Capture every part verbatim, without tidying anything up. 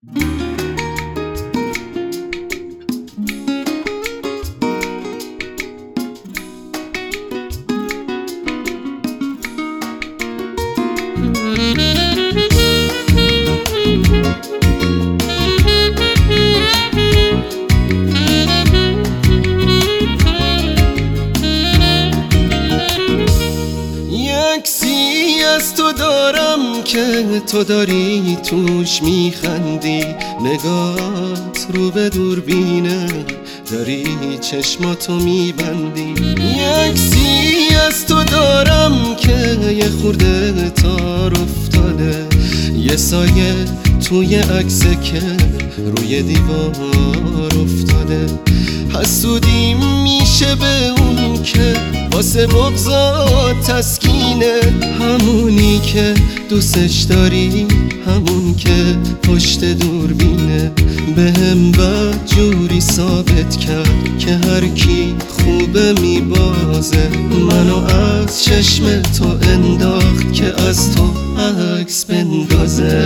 از تو دارم که تو داری توش میخندی، نگات رو به دوربینه داری چشماتو میبندی. یکسی از تو دارم که یه خورده تار افتاده، یه سایه توی عکسه که روی دیوار افتاده. حسودی میشه به اون که واسه بغضات تسکینه، همونی که دوستش داری، همون که پشت دوربینه. بهم بد جوری ثابت کرد که هر کی خوبه میبازه، منو از چشم تو انداخت که از تو عکس بندازه.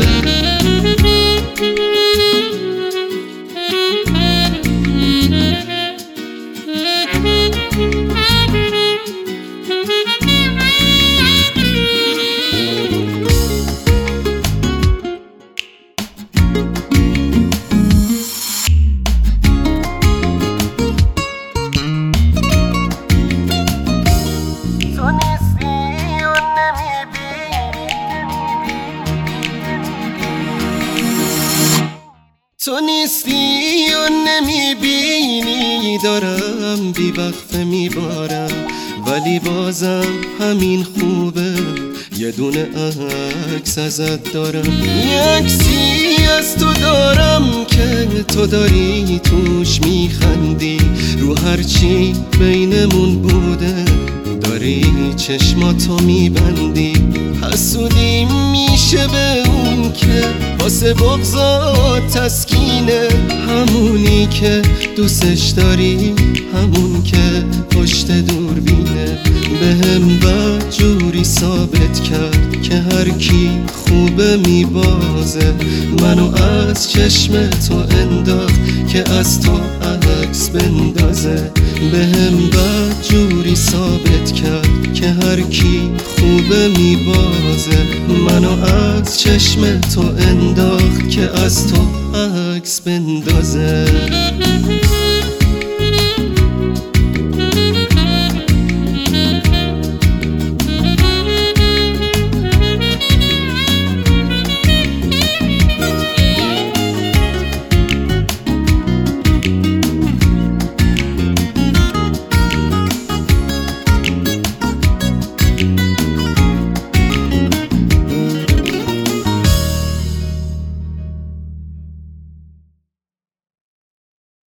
تو نیستی و نمیبینی، دارم بی وقفه میبارم، ولی بازم همین خوبه، یه دونه عکس ازت دارم. یکسی از تو دارم که تو داری توش میخندی، رو هرچی بینمون بوده داری چشماتو میبندی. حسودی میشه به اون که واسه بغضات تسکینه، همونی که دوستش داری، همون که پشت دوربینه. بهم بد جوری ثابت کرد که هر کی خوبه میبازه، منو از چشم تو انداخت که از تو عکس بندازه. بهم بد جوری ثابت کرد که هر کی خوبه میبازه، منو از چشم تو انداخت که از تو عکس بندازه.